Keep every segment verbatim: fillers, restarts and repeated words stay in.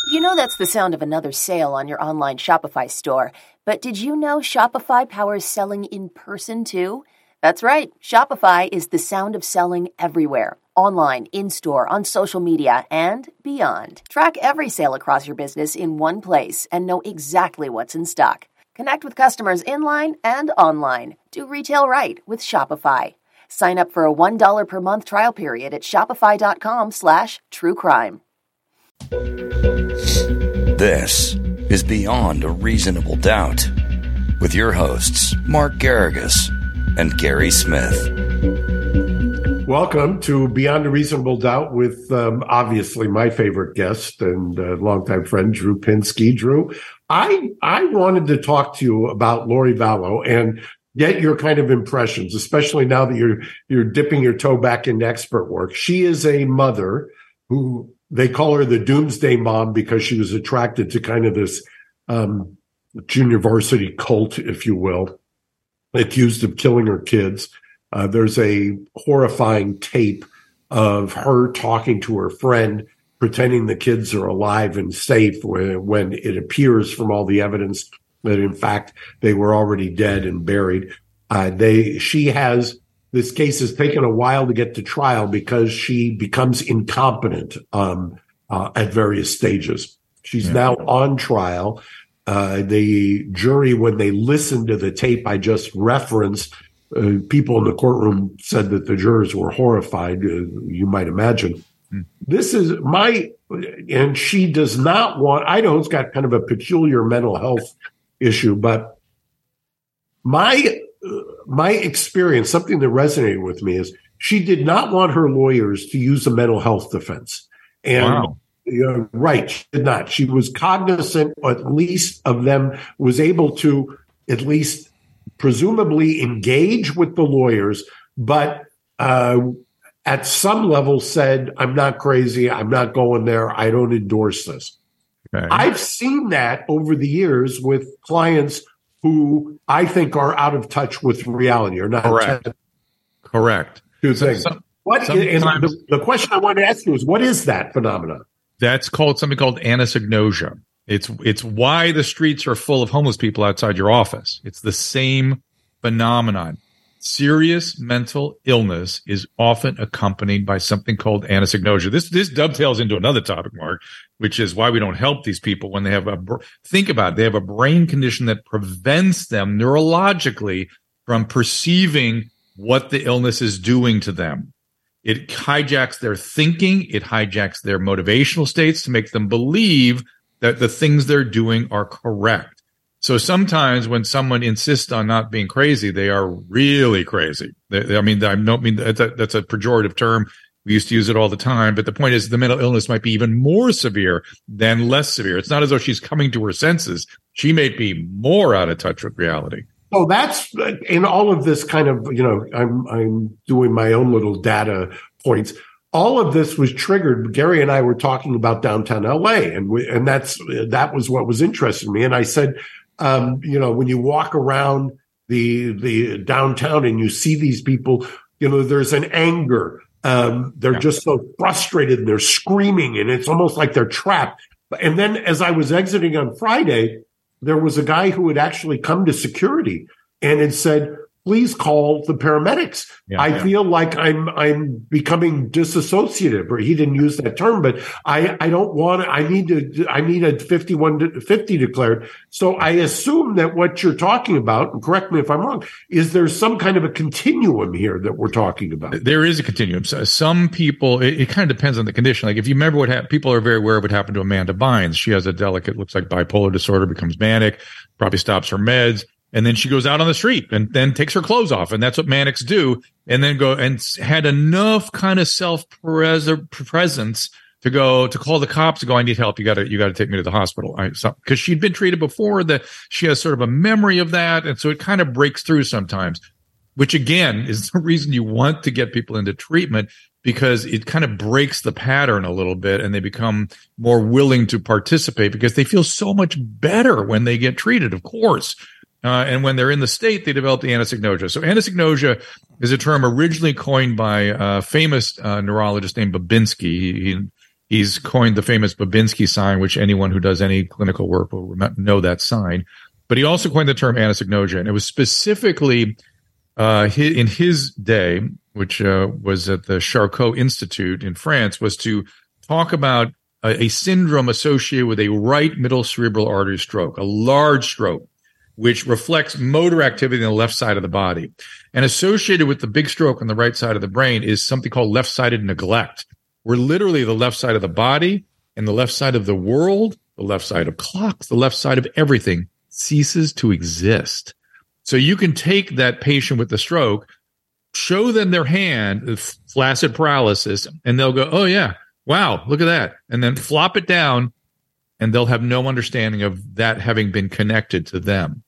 You know that's the sound of another sale on your online Shopify store. But did you know Shopify powers selling in person too? That's right. Shopify is the sound of selling everywhere. Online, in-store, on social media, and beyond. Track every sale across your business in one place and know exactly what's in stock. Connect with customers in-line and online. Do retail right with Shopify. Sign up for a one dollar per month trial period at shopify.com slash true crime. This is Beyond a Reasonable Doubt with your hosts, Mark Garrigus and Gary Smith. Welcome to Beyond a Reasonable Doubt with um, obviously my favorite guest and uh, longtime friend, Drew Pinsky. Drew, I I wanted to talk to you about Lori Vallow and get your kind of impressions, especially now that you're you're dipping your toe back into expert work. She is a mother who they call her the doomsday mom because she was attracted to kind of this um, junior varsity cult, if you will, accused of killing her kids. Uh, there's a horrifying tape of her talking to her friend, pretending the kids are alive and safe when, when it appears from all the evidence that, in fact, they were already dead and buried. Uh, they, she has, this case has taken a while to get to trial because she becomes incompetent um, uh, at various stages. She's yeah. now on trial. Uh, the jury, when they listened to the tape I just referenced, uh, people in the courtroom said that the jurors were horrified, uh, you might imagine. Mm. This is my, and she does not want, Idaho's got kind of a peculiar mental health issue, but my uh, my experience, something that resonated with me is she did not want her lawyers to use a mental health defense. And wow. uh, right, she did not. She was cognizant, at least, of them, was able to at least presumably engage with the lawyers, but uh, at some level said, I'm not crazy, I'm not going there, I don't endorse this. Okay. I've seen that over the years with clients who I think are out of touch with reality or not. Correct. Correct. Two things. Some, what is, the, the question I want to ask you is, what is that phenomenon? That's called something called anosognosia. It's it's why the streets are full of homeless people outside your office. It's the same phenomenon. Serious mental illness is often accompanied by something called anosognosia. This this dovetails into another topic, Mark, which is why we don't help these people when they have a think about it, they have a brain condition that prevents them neurologically from perceiving what the illness is doing to them. It hijacks their thinking, it hijacks their motivational states to make them believe that the things they're doing are correct. So sometimes when someone insists on not being crazy, they are really crazy. They, I mean, I don't mean that's a, that's a pejorative term. We used to use it all the time. But the point is the mental illness might be even more severe than less severe. It's not as though she's coming to her senses. She may be more out of touch with reality. So that's in all of this kind of, you know, I'm I'm doing my own little data points. All of this was triggered. Gary and I were talking about downtown L A, and we, and that's that was what was interesting me. And I said, Um, you know, when you walk around the the downtown and you see these people, you know, there's an anger. Um, they're yeah. just so frustrated and they're screaming and it's almost like they're trapped. And then as I was exiting on Friday, there was a guy who had actually come to security and had said, please call the paramedics. Yeah, I yeah. feel like I'm I'm becoming disassociative, or he didn't use that term, but I, I don't want to, I need to, I need a fifty-one fifty declared. So I assume that what you're talking about, and correct me if I'm wrong, is there's some kind of a continuum here that we're talking about. There is a continuum. So some people, it, it kind of depends on the condition. Like if you remember what happened, people are very aware of what happened to Amanda Bynes. She has a delicate, looks like bipolar disorder, becomes manic, probably stops her meds. And then she goes out on the street and then takes her clothes off. And that's what manics do. And then go and had enough kind of self-presence to go to call the cops to go, I need help. You got to, you got to take me to the hospital. I, so, cause she'd been treated before, that she has sort of a memory of that. And so it kind of breaks through sometimes, which again is the reason you want to get people into treatment, because it kind of breaks the pattern a little bit and they become more willing to participate because they feel so much better when they get treated, of course. Uh, and when they're in the state, they develop the anosognosia. So anosognosia is a term originally coined by a famous uh, neurologist named Babinski. He, he He's coined the famous Babinski sign, which anyone who does any clinical work will rem- know that sign. But he also coined the term anosognosia, and it was specifically uh, his, in his day, which uh, was at the Charcot Institute in France, was to talk about a, a syndrome associated with a right middle cerebral artery stroke, a large stroke, which reflects motor activity on the left side of the body. And associated with the big stroke on the right side of the brain is something called left-sided neglect, where literally the left side of the body and the left side of the world, the left side of clocks, the left side of everything ceases to exist. So you can take that patient with the stroke, show them their hand, flaccid paralysis, and they'll go, oh, yeah, wow, look at that. And then flop it down, and they'll have no understanding of that having been connected to them.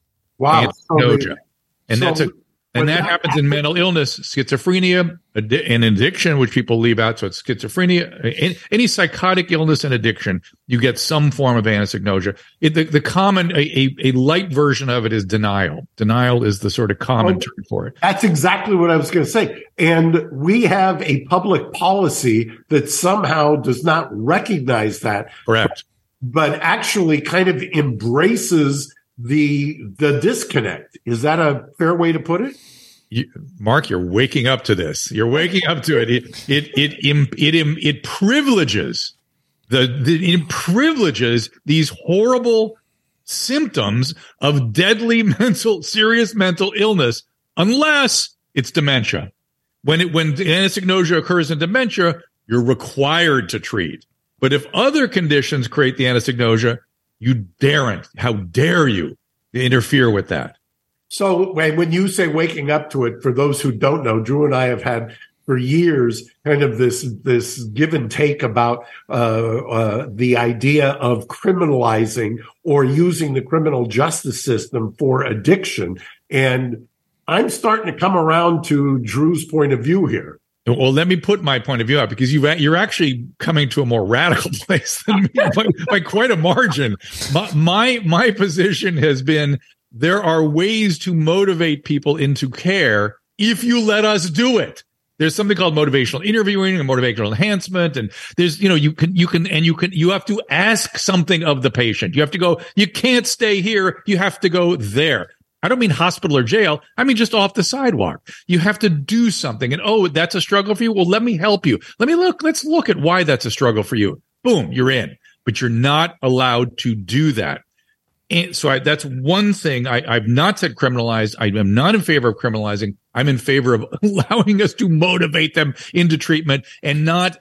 Wow. Anosognosia. And so that's a And that happens in mental illness, schizophrenia, addi- and addiction, which people leave out. So it's schizophrenia, any, any psychotic illness and addiction, you get some form of anosognosia. It, the, the common, a, a, a light version of it is denial. Denial is the sort of common oh, term for it. That's exactly what I was going to say. And we have a public policy that somehow does not recognize that. Correct. But, but actually kind of embraces the the disconnect. Is that a fair way to put it? You, Mark, you're waking up to this. You're waking up to it. It it it it it, it, it privileges the, the it privileges these horrible symptoms of deadly mental, serious mental illness, unless it's dementia. When it when anosognosia occurs in dementia, you're required to treat. But if other conditions create the anosognosia, you daren't. How dare you interfere with that? So when you say waking up to it, for those who don't know, Drew and I have had for years kind of this this give and take about uh, uh, the idea of criminalizing or using the criminal justice system for addiction. And I'm starting to come around to Drew's point of view here. Well, let me put my point of view out, because you've, you're actually coming to a more radical place than me by, by quite a margin. My, my my position has been there are ways to motivate people into care if you let us do it. There's something called motivational interviewing and motivational enhancement, and there's you know you can you can and you can you have to ask something of the patient. You have to go. You can't stay here. You have to go there. I don't mean hospital or jail. I mean just off the sidewalk. You have to do something. And, oh, that's a struggle for you? Well, let me help you. Let me look. Let's look at why that's a struggle for you. Boom, you're in. But you're not allowed to do that. And so I, that's one thing. I, I've not said criminalize. I am not in favor of criminalizing. I'm in favor of allowing us to motivate them into treatment and not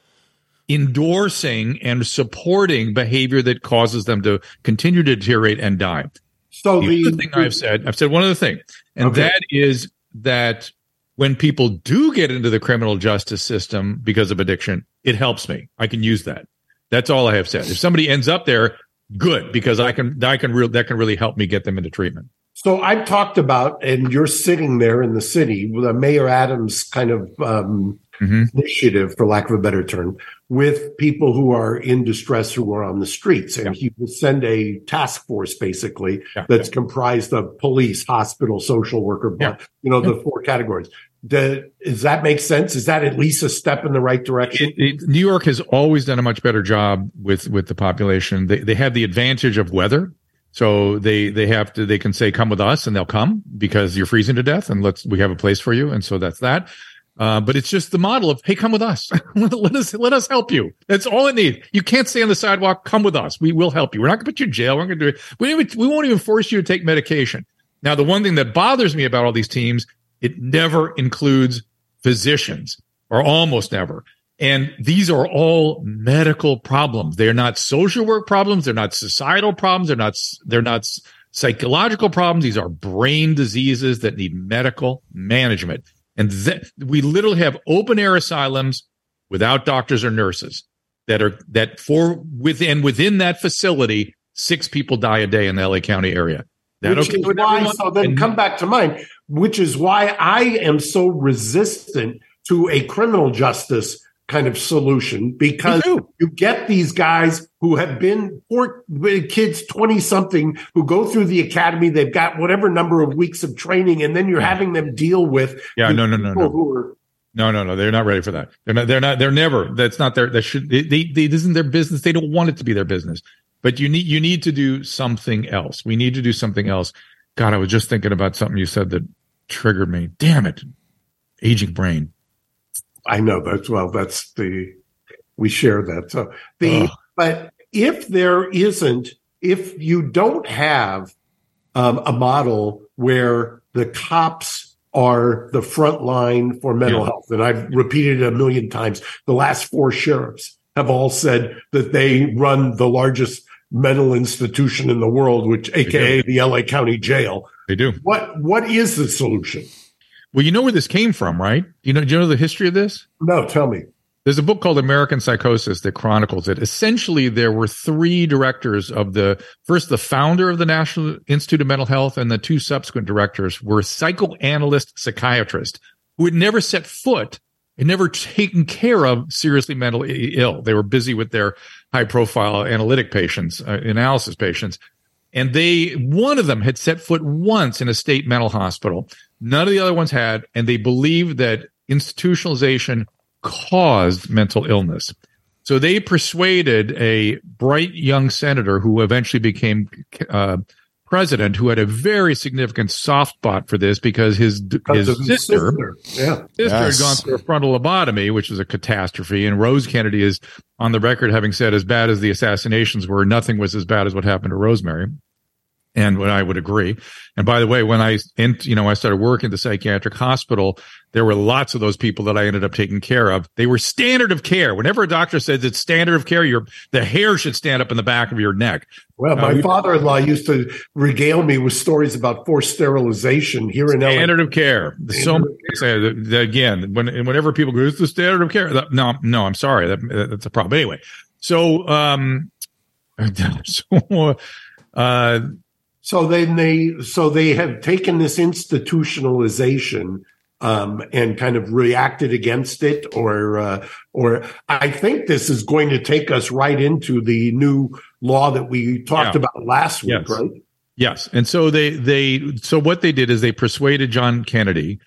endorsing and supporting behavior that causes them to continue to deteriorate and die. So the, the other thing I've said, I've said one other thing, and okay. that is that when people do get into the criminal justice system because of addiction, it helps me. I can use that. That's all I have said. If somebody ends up there, good, because I can, I can re- that can really help me get them into treatment. So I've talked about, and you're sitting there in the city with a Mayor Adams kind of um, mm-hmm. initiative, for lack of a better term, with people who are in distress who are on the streets. And yeah. he will send a task force, basically, yeah. that's yeah. comprised of police, hospital, social worker, yeah. you know, yeah. the four categories. The, does that make sense? Is that at least a step in the right direction? It, it, New York has always done a much better job with, with the population. They, they have the advantage of weather. So they, they have to, they can say, come with us, and they'll come because you're freezing to death, and let's, we have a place for you. And so that's that. Uh, but it's just the model of, hey, come with us. let us, let us help you. That's all it needs. You can't stay on the sidewalk. Come with us. We will help you. We're not going to put you in jail. We're going to do it. We, we won't even force you to take medication. Now, the one thing that bothers me about all these teams, it never includes physicians, or almost never. And these are all medical problems. They're not social work problems. They're not societal problems. They're not, they're not psychological problems. These are brain diseases that need medical management. And th- we literally have open air asylums without doctors or nurses that are, that for within, within that facility, six people die a day in the L A County area. That which okay is why, everyone? So then and, come back to mine, which is why I am so resistant to a criminal justice kind of solution, because you get these guys who have been poor kids, twenty something, who go through the academy. They've got whatever number of weeks of training, and then you're yeah. having them deal with yeah, no, no, no, no. who are No, no, no. They're not ready for that. They're not. They're not. They're never. That's not their. That should. They, they. They. This isn't their business. They don't want it to be their business. But you need. You need to do something else. We need to do something else. God, I was just thinking about something you said that triggered me. Damn it, aging brain. I know that's well. That's the. We share that. So the. Ugh. But if there isn't, if you don't have um, a model where the cops are the front line for mental yeah. health. And I've repeated it a million times. The last four sheriffs have all said that they run the largest mental institution in the world, which A K A the L A County Jail. They do. What What is the solution? Well, you know where this came from, right? You know, do you know the history of this? No, tell me. There's a book called American Psychosis that chronicles it. Essentially, there were three directors of the, first the founder of the National Institute of Mental Health and the two subsequent directors were psychoanalyst psychiatrists who had never set foot and never taken care of seriously mentally ill. They were busy with their high profile analytic patients, uh, analysis patients. And they, one of them had set foot once in a state mental hospital. None of the other ones had. And they believed that institutionalization caused mental illness. So they persuaded a bright young senator who eventually became uh, president, who had a very significant soft spot for this because his because his sister, sister, yeah. sister yes. had gone through a frontal lobotomy, which was a catastrophe. And Rose Kennedy is on the record having said, as bad as the assassinations were, nothing was as bad as what happened to Rosemary. And what I would agree. And by the way, when I, you know, I started working at the psychiatric hospital, there were lots of those people that I ended up taking care of. They were standard of care. Whenever a doctor says it's standard of care, your the hair should stand up in the back of your neck. Well, my uh, father-in-law used to regale me with stories about forced sterilization here in L A. Standard of care. So again, when whenever people go, it's the standard of care. No, no, I'm sorry, that, that's a problem. Anyway, so um, so uh. So then they, so they have taken this institutionalization um, and kind of reacted against it, or, uh, or I think this is going to take us right into the new law that we talked yeah. about last week, yes. right? Yes, and so they, they, so what they did is they persuaded John Kennedy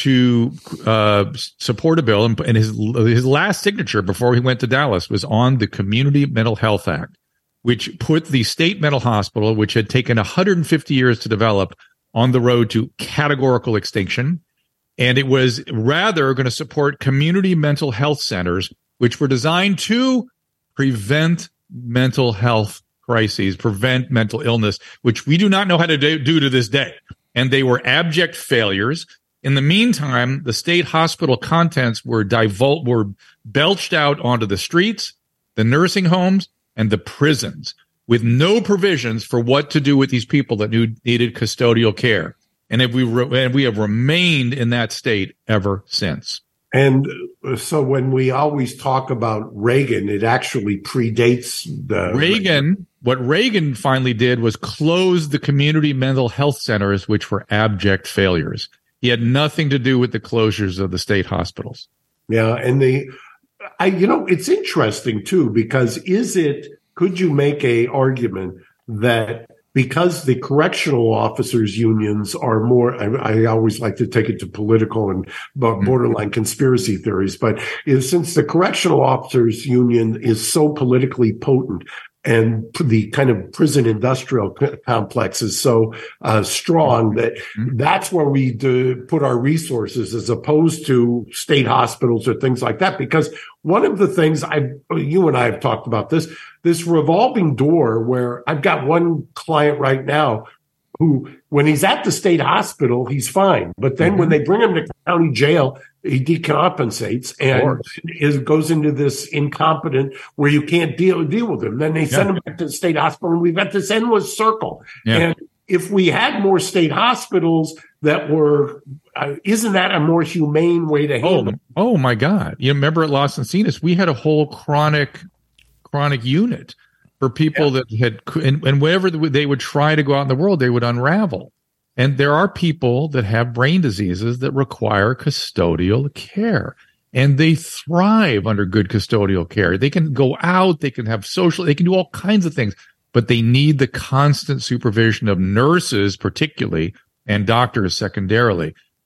to uh, support a bill, and, and his his last signature before he went to Dallas was on the Community Mental Health Act, which put the state mental hospital, which had taken one hundred fifty years to develop, on the road to categorical extinction. And it was rather going to support community mental health centers, which were designed to prevent mental health crises, prevent mental illness, which we do not know how to do, do to this day. And they were abject failures. In the meantime, the state hospital contents were divul- were belched out onto the streets, the nursing homes, and the prisons, with no provisions for what to do with these people that knew, needed custodial care. And if we re- and we have remained in that state ever since. And so when we always talk about Reagan, it actually predates the Reagan. What Reagan finally did was close the community mental health centers, which were abject failures. He had nothing to do with the closures of the state hospitals. Yeah, and the I, you know, it's interesting too, because is it, could you make a argument that because the correctional officers unions are more, I, I always like to take it to political and borderline conspiracy theories, but is, since the correctional officers union is so politically potent and the kind of prison industrial complex is so uh, strong that that's where we do put our resources as opposed to state hospitals or things like that. Because one of the things I, you and I have talked about this, this revolving door where I've got one client right now who, when he's at the state hospital, he's fine. But then mm-hmm. when they bring him to county jail, he decompensates and is, goes into this incompetent where you can't deal deal with him. Then they send yeah. him back to the state hospital, and we've got this endless circle. Yeah. And if we had more state hospitals that were, uh, isn't that a more humane way to handle it? Oh, oh my God! You remember at Los Encinas, we had a whole chronic chronic unit for people yeah. that had, and, and whenever they would try to go out in the world, they would unravel. And there are people that have brain diseases that require custodial care, and they thrive under good custodial care. They can go out, they can have social, they can do all kinds of things, but they need the constant supervision of nurses, particularly, and doctors secondarily.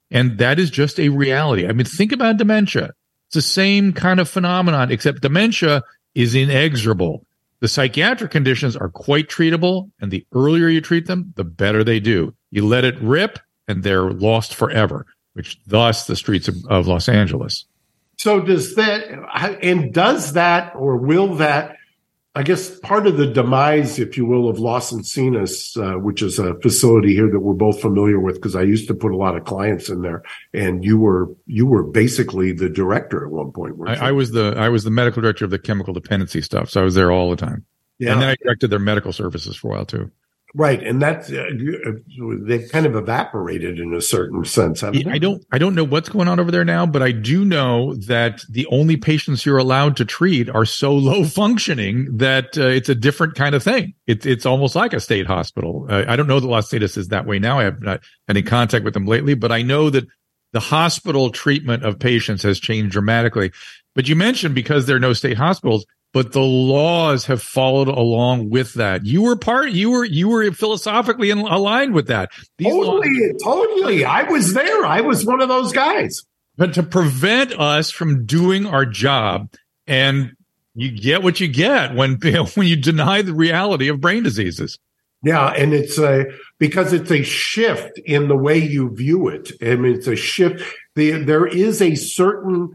And that is just a reality. I mean, think about dementia. It's the same kind of phenomenon, except dementia is inexorable. The psychiatric conditions are quite treatable, and the earlier you treat them, the better they do. You let it rip, and they're lost forever, which thus the streets of, of Los Angeles. So does that, and does that, or will that, I guess part of the demise, if you will, of Los Encinas, uh, which is a facility here that we're both familiar with, because I used to put a lot of clients in there, and you were you were basically the director at one point. I, I was the I was the medical director of the chemical dependency stuff, so I was there all the time. Yeah. And then I directed their medical services for a while too. Right, and that's uh, they've kind of evaporated in a certain sense. Haven't I don't, I don't know what's going on over there now, but I do know that the only patients you're allowed to treat are so low functioning that uh, it's a different kind of thing. It's, it's almost like a state hospital. Uh, I don't know that Los Angeles is that way now. I have not had any contact with them lately, but I know that the hospital treatment of patients has changed dramatically. But you mentioned because there are no state hospitals. But the laws have followed along with that. You were part. You were you were philosophically in, aligned with that. These totally, laws, totally. I was there. I was one of those guys. But to prevent us from doing our job, and you get what you get when when you deny the reality of brain diseases. Yeah, and it's a because it's a shift in the way you view it. I mean, it's a shift. The, there is a certain.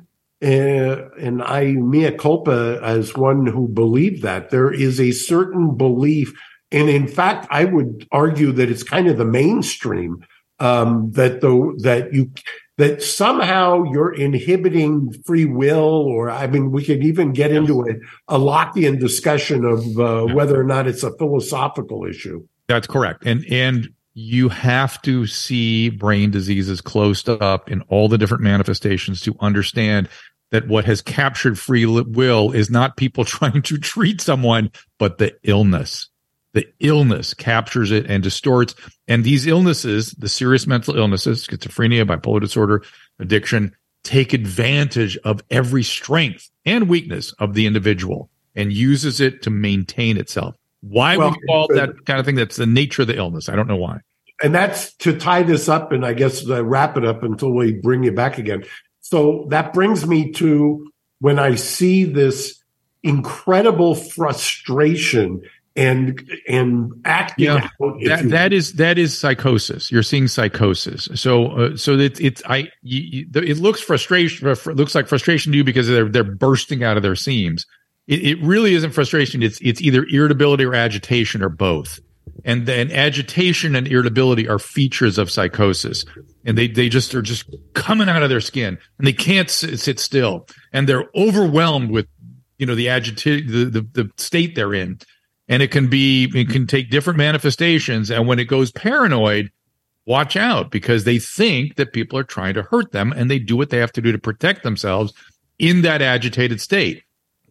Uh, and I, mea culpa, as one who believed that there is a certain belief. And in fact, I would argue that it's kind of the mainstream, um, that the, that you, that somehow you're inhibiting free will, or, I mean, we could even get into a, a Lockean discussion of, uh, whether or not it's a philosophical issue. That's correct. And, and, you have to see brain diseases close up in all the different manifestations to understand that what has captured free will is not people trying to treat someone, but the illness. The illness captures it and distorts. And these illnesses, the serious mental illnesses, schizophrenia, bipolar disorder, addiction, take advantage of every strength and weakness of the individual and uses it to maintain itself. Why well, we call that kind of thing? That's the nature of the illness. I don't know why. And that's to tie this up, and I guess uh, wrap it up until we bring you back again. So that brings me to when I see this incredible frustration and and acting yeah, out. That, that is that is psychosis. You're seeing psychosis. So uh, so it's it's I you, you, it looks frustration. It looks like frustration to you because they're they're bursting out of their seams. It, it really isn't frustration. It's it's either irritability or agitation or both. And then agitation and irritability are features of psychosis. And they, they just are just coming out of their skin and they can't sit, sit still. And they're overwhelmed with, you know, the agita- the, the, the state they're in. And it can be, it can take different manifestations. And when it goes paranoid, watch out because they think that people are trying to hurt them and they do what they have to do to protect themselves in that agitated state.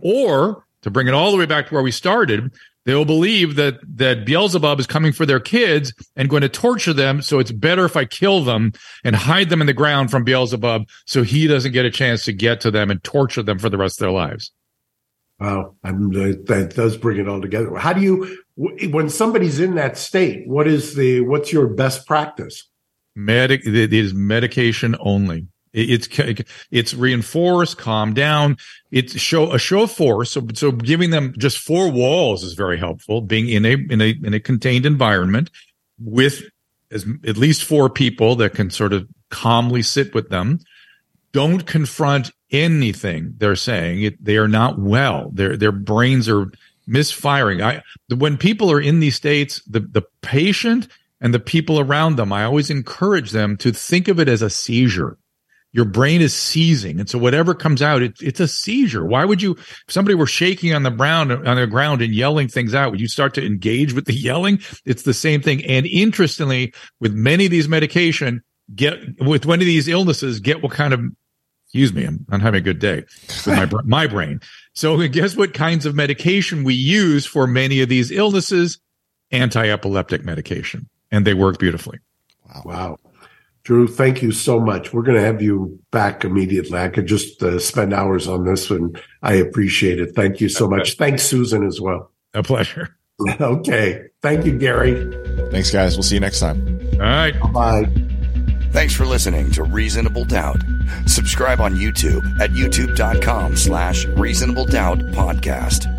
Or to bring it all the way back to where we started, they'll believe that that Beelzebub is coming for their kids and going to torture them. So it's better if I kill them and hide them in the ground from Beelzebub so he doesn't get a chance to get to them and torture them for the rest of their lives. Wow. I'm, that does bring it all together. How do you, when somebody's in that state, what is the, what's your best practice? Medic, it is medication only. It's it's reinforce, calm down. It's show a show of force. So so giving them just four walls is very helpful. Being in a in a in a contained environment with as at least four people that can sort of calmly sit with them. Don't confront anything they're saying. It, they are not well. Their their brains are misfiring. I when people are in these states, the the patient and the people around them, I always encourage them to think of it as a seizure. Your brain is seizing. And so whatever comes out, it, it's a seizure. Why would you, if somebody were shaking on the ground, on the ground and yelling things out, would you start to engage with the yelling? It's the same thing. And interestingly, with many of these medication, get, with one of these illnesses, get what kind of, excuse me, I'm, I'm having a good day with my, my brain. So guess what kinds of medication we use for many of these illnesses? Anti-epileptic medication. And they work beautifully. Wow. Wow. Drew, thank you so much. We're going to have you back immediately. I could just uh, spend hours on this, and I appreciate it. Thank you so okay. much. Thanks, Susan, as well. A pleasure. Okay. Thank you, Gary. Thanks, guys. We'll see you next time. All right. Bye. Thanks for listening to Reasonable Doubt. Subscribe on YouTube at youtube.com slash Reasonable Doubt Podcast.